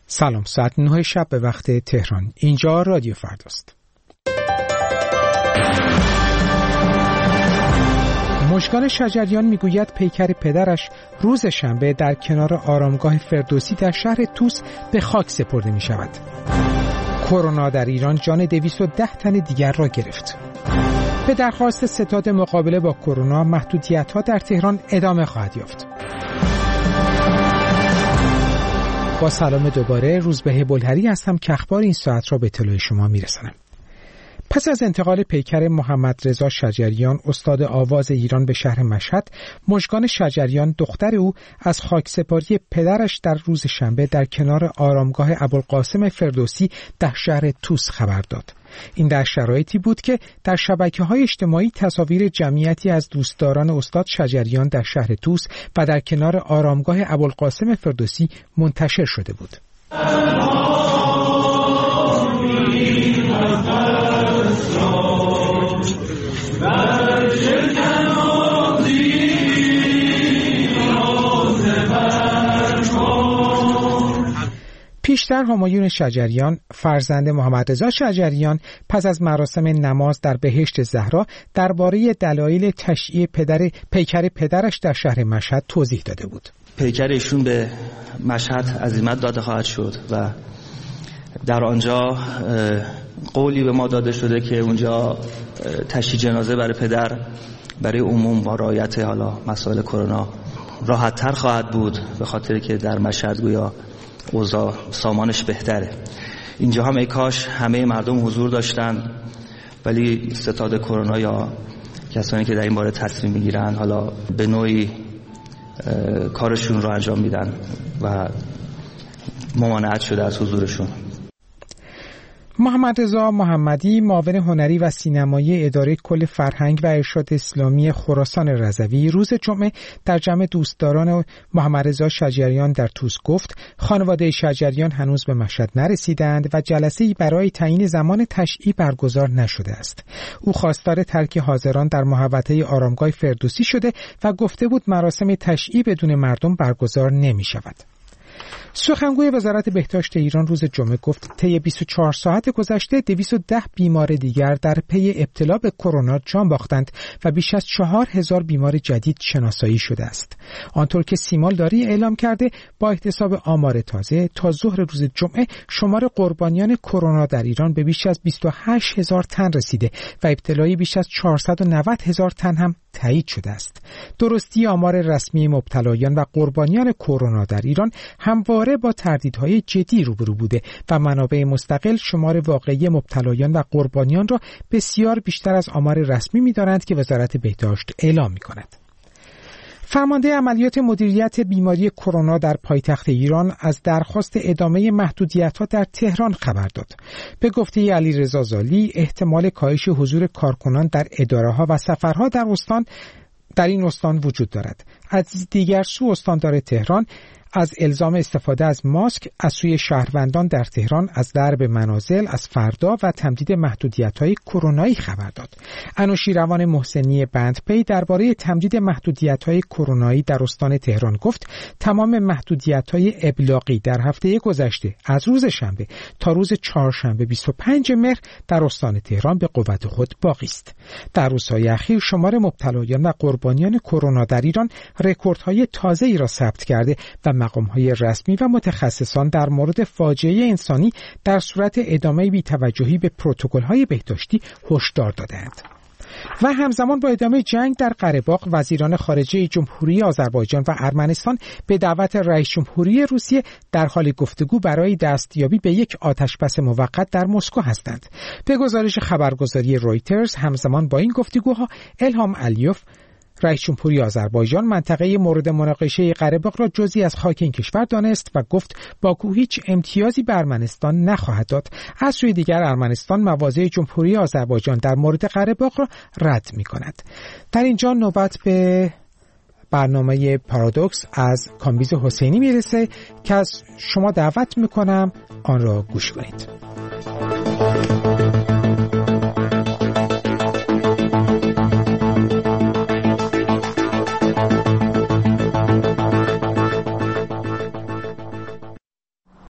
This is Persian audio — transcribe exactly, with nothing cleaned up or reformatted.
سلام، ساعت نه شب به وقت تهران. اینجا رادیو فرداست. مژگان شجریان میگوید پیکر پدرش روز شنبه در کنار آرامگاه فردوسی در شهر طوس به خاک سپرده می شود. کرونا در ایران جان دویست و ده تن دیگر را گرفت. به درخواست ستاد مقابله با کرونا محدودیت‌ها در تهران ادامه خواهد یافت. با سلام دوباره، روزبه بلهری هستم که اخبار این ساعت را به اطلاع شما میرسانم. پس از انتقال پیکر محمد رضا شجریان استاد آواز ایران به شهر مشهد، مژگان شجریان دختر او از خاکسپاری پدرش در روز شنبه در کنار آرامگاه ابوالقاسم فردوسی در شهر طوس خبر داد. این در شرایطی بود که در شبکه‌های اجتماعی تصاویر جمعیتی از دوستداران استاد شجریان در شهر طوس و در کنار آرامگاه ابوالقاسم فردوسی منتشر شده بود. پیشتر همایون شجریان فرزند محمد رضا شجریان پس از مراسم نماز در بهشت زهرا درباره دلایل تشییع پدر پیکر پدرش در شهر مشهد توضیح داده بود. پیکر ایشون به مشهد عزیمت داده خواهد شد و در آنجا قولی به ما داده شده که اونجا تشییع جنازه برای پدر برای عموم با رعایت حالا مسائل کرونا راحت تر خواهد بود، به خاطر که در مشهد گویا اوضاع سامانش بهتره. اینجا هم ای کاش همه مردم حضور داشتن، ولی ستاد کرونا یا کسانی که در این باره تصمیم میگیرن حالا به نوعی کارشون رو انجام میدن و ممانعت شده از حضورشون. محمد رضا محمدی، معاون هنری و سینمایی اداره کل فرهنگ و ارشاد اسلامی خراسان رضوی، روز جمعه در جمع دوستداران محمد رضا شجریان در طوس گفت خانواده شجریان هنوز به مشهد نرسیدند و جلسه‌ای برای تعیین زمان تشییع برگزار نشده است. او خواستار ترک حاضران در محوطه آرامگاه فردوسی شده و گفته بود مراسم تشییع بدون مردم برگزار نمی‌شود. سخنگوی وزارت بهداشت ایران روز جمعه گفت طی بیست و چهار ساعت گذشته دویست و ده بیمار دیگر در پی ابتلا به کرونا جان باختند و بیش از چهار هزار بیمار جدید شناسایی شده است. آنطور که سیمال داری اعلام کرده، با احتساب آمار تازه تا ظهر روز جمعه شمار قربانیان کرونا در ایران به بیش از بیست و هشت هزار تن رسیده و ابتلای بیش از چهارصد و نود هزار تن هم تایید شده است. درستی آمار رسمی مبتلایان و قربانیان کرونا در ایران همواره با تردیدهای جدی روبرو بوده و منابع مستقل شمار واقعی مبتلایان و قربانیان را بسیار بیشتر از آمار رسمی می‌دانند که وزارت بهداشت اعلام می‌کند. فرمانده عملیات مدیریت بیماری کرونا در پایتخت ایران از درخواست ادامه محدودیت‌ها در تهران خبر داد. به گفته علیرضا زالی، احتمال کاهش حضور کارکنان در اداره‌ها و سفرها در استان در این استان وجود دارد. از دیگر سو، استاندار تهران از الزام استفاده از ماسک از سوی شهروندان در تهران از درب منازل از فردا و تمدید محدودیت‌های کرونایی خبر داد. انوشیروان محسنی بندپی درباره تمدید محدودیت‌های کرونایی در استان تهران گفت تمام محدودیت‌های ابلاغی در هفته گذشته از روز شنبه تا روز چهارشنبه بیست و پنجم مهر در استان تهران به قوت خود باقی است. در روزهای اخیر شمار مبتلایان و قربانیان کرونا در ایران رکوردهای تازه‌ای را ثبت کرده و مقام‌های رسمی و متخصصان در مورد فاجعه انسانی در صورت ادامه بی‌توجهی به پروتکل‌های بهداشتی هشدار دادند. و همزمان با ادامه جنگ در قره‌باغ، وزیران خارجه جمهوری آذربایجان و ارمنستان به دعوت رئیس جمهوری روسیه در حال گفتگو برای دستیابی به یک آتشبس موقت در مسکو هستند. به گزارش خبرگزاری رویترز، همزمان با این گفتگوها الهام علیوف، رئیس جمهوری آذربایجان، منطقه مورد مناقشه قره‌باغ را جزئی از خاک این کشور دانست و گفت باکو هیچ امتیازی به ارمنستان نخواهد داد. از سوی دیگر ارمنستان مواضع جمهوری آذربایجان در مورد قره‌باغ را رد می‌کند. در اینجا نوبت به برنامه پارادوکس از کامبیز حسینی میرسه که از شما دعوت می‌کنم آن را گوش کنید.